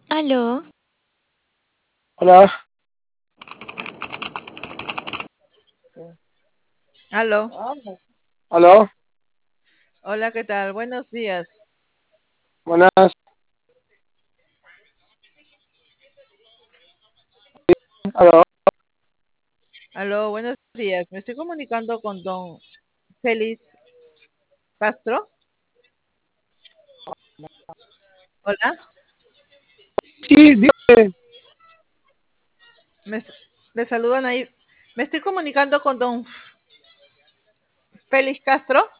Aló, Hola, Aló, aló, hola, ¿qué tal? Buenos días. buenas, aló, Aló, buenos días. Me estoy comunicando con don Félix Castro. Hola, sí, dígame, me, le saludan ahí. Me estoy comunicando con don Félix Castro.